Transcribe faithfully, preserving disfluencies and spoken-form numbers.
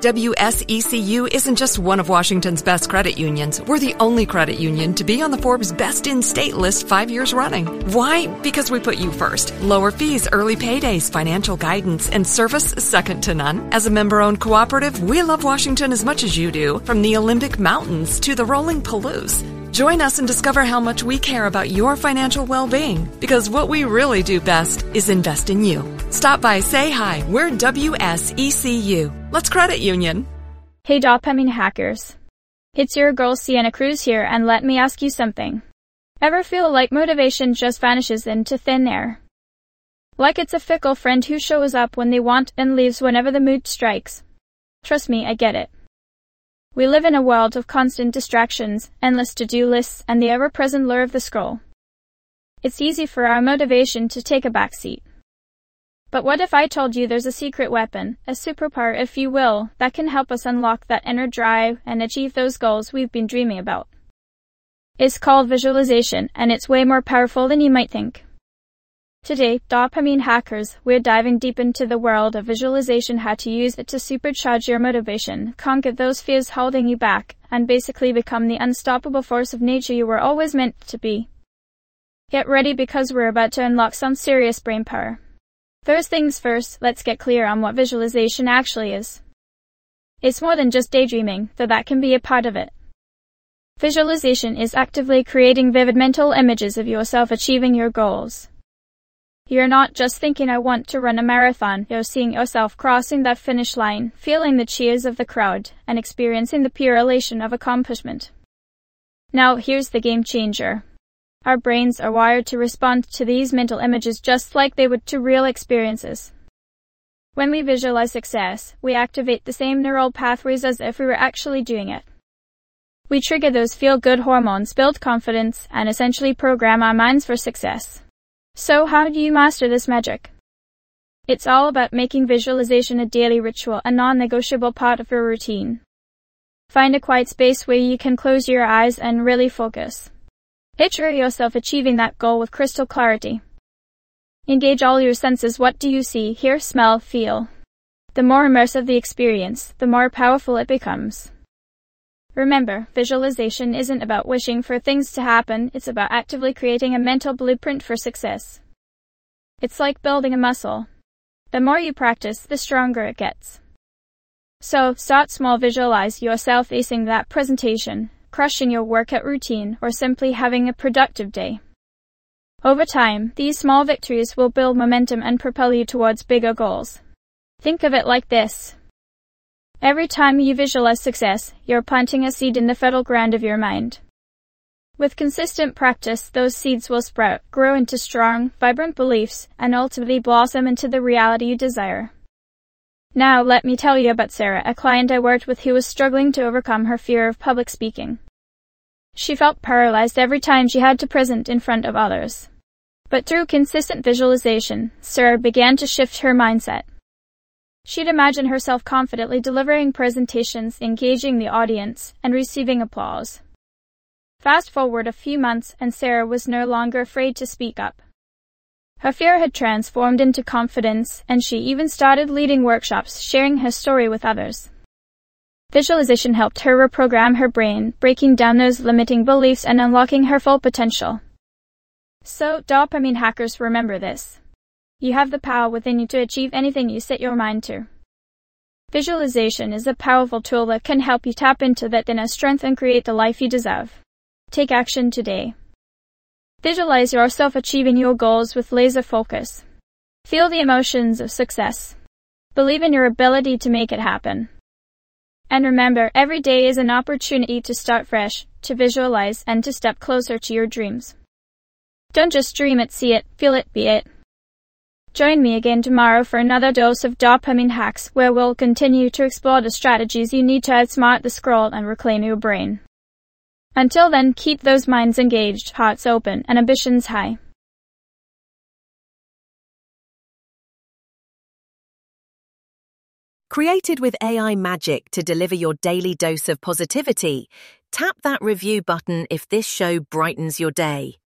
W S E C U isn't just one of Washington's best credit unions. We're the only credit union to be on the Forbes Best in State list five years running. Why? Because we put you first. Lower fees, early paydays, financial guidance, and service second to none. As a member-owned cooperative, we love Washington as much as you do, from the Olympic Mountains to the rolling Palouse. Join us and discover how much we care about your financial well-being, because what we really do best is invest in you. Stop by, say hi. We're W S E C U. Let's credit union. Hey dopamine hackers. It's your girl Sienna Cruz here, and let me ask you something. Ever feel like motivation just vanishes into thin air? Like it's a fickle friend who shows up when they want and leaves whenever the mood strikes? Trust me, I get it. We live in a world of constant distractions, endless to-do lists, and the ever-present lure of the scroll. It's easy for our motivation to take a backseat. But what if I told you there's a secret weapon, a superpower if you will, that can help us unlock that inner drive and achieve those goals we've been dreaming about? It's called visualization, and it's way more powerful than you might think. Today, Dopamine Hackers, we're diving deep into the world of visualization, how to use it to supercharge your motivation, conquer those fears holding you back, and basically become the unstoppable force of nature you were always meant to be. Get ready, because we're about to unlock some serious brain power. First things first, let's get clear on what visualization actually is. It's more than just daydreaming, though that can be a part of it. Visualization is actively creating vivid mental images of yourself achieving your goals. You're not just thinking, I want to run a marathon. You're seeing yourself crossing that finish line, feeling the cheers of the crowd, and experiencing the pure elation of accomplishment. Now, here's the game changer. Our brains are wired to respond to these mental images just like they would to real experiences. When we visualize success, we activate the same neural pathways as if we were actually doing it. We trigger those feel-good hormones, build confidence, and essentially program our minds for success. So how do you master this magic? It's all about making visualization a daily ritual, a non-negotiable part of your routine. Find a quiet space where you can close your eyes and really focus. Picture yourself achieving that goal with crystal clarity. Engage all your senses. What do you see, hear, smell, feel? The more immersive the experience, the more powerful it becomes. Remember, visualization isn't about wishing for things to happen, it's about actively creating a mental blueprint for success. It's like building a muscle. The more you practice, the stronger it gets. So, start small. Visualize yourself acing that presentation, crushing your workout routine, or simply having a productive day. Over time, these small victories will build momentum and propel you towards bigger goals. Think of it like this. Every time you visualize success, you're planting a seed in the fertile ground of your mind. With consistent practice, those seeds will sprout, grow into strong, vibrant beliefs, and ultimately blossom into the reality you desire. Now, let me tell you about Sarah, a client I worked with who was struggling to overcome her fear of public speaking. She felt paralyzed every time she had to present in front of others. But through consistent visualization, Sarah began to shift her mindset. She'd imagine herself confidently delivering presentations, engaging the audience, and receiving applause. Fast forward a few months, and Sarah was no longer afraid to speak up. Her fear had transformed into confidence, and she even started leading workshops, sharing her story with others. Visualization helped her reprogram her brain, breaking down those limiting beliefs and unlocking her full potential. So, dopamine hackers, remember this. You have the power within you to achieve anything you set your mind to. Visualization is a powerful tool that can help you tap into that inner strength and create the life you deserve. Take action today. Visualize yourself achieving your goals with laser focus. Feel the emotions of success. Believe in your ability to make it happen. And remember, every day is an opportunity to start fresh, to visualize, and to step closer to your dreams. Don't just dream it, see it, feel it, be it. Join me again tomorrow for another dose of dopamine hacks, where we'll continue to explore the strategies you need to outsmart the scroll and reclaim your brain. Until then, keep those minds engaged, hearts open, and ambitions high. Created with A I magic to deliver your daily dose of positivity, tap that review button if this show brightens your day.